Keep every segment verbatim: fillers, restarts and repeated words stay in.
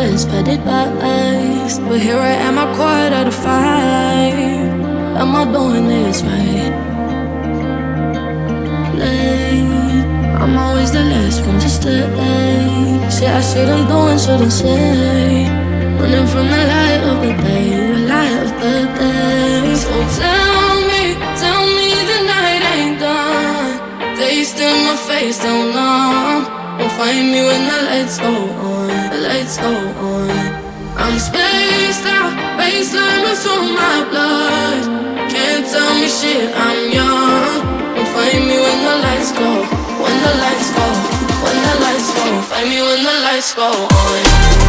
less faded eyes, but here I am, I quiet out of five. Am I doing this right? Late, I'm always the last one to stay. Say I shouldn't do and shouldn't say. Running from the light of the day, the light of the day. So tell me, tell me the night ain't done. Taste in my face, don't numb. Won't find me when the lights go on, the lights go on. I'm spaced out, baseline runs through my blood. Can't tell me shit, I'm young. Won't find me when the lights go, when the lights go, when the lights go. Find me when the lights go on.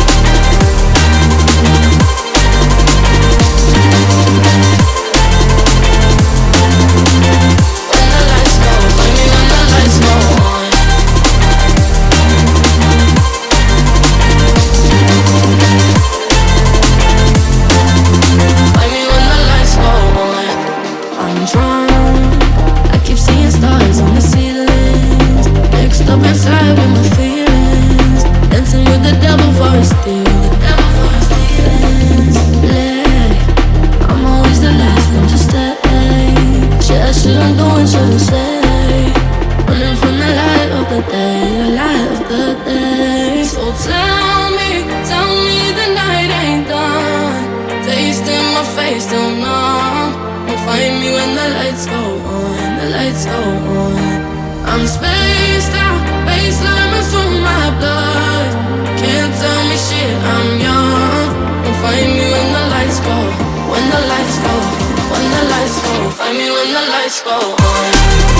Inside with my feelings, dancing with the devil for a steal, the devil for his feelings. Late, I'm always the last one to stay. Shit I shouldn't do and shouldn't say. Running from the light of the day, the light of the day. So tell me, tell me the night ain't done. Taste in my face, don't numb. Won't find me when the lights go on, the lights go on. I'm spaced out, baseline runs through my blood. Can't tell me shit, I'm young. Won't find me when the lights go, when the lights go, when the lights go. Find me when the lights go on.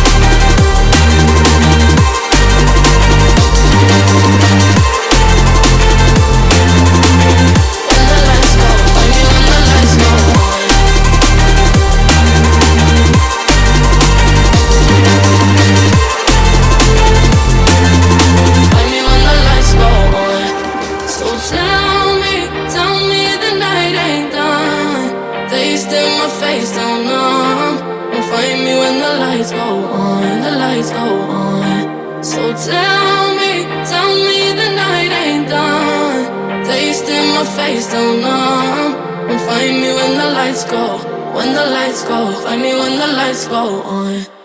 Don't numb. Won't find me when the lights go on, the lights go on. So tell me, tell me the night ain't done. Taste in my face, don't numb. Won't find me when the lights go, when the lights go. Find me when the lights go on.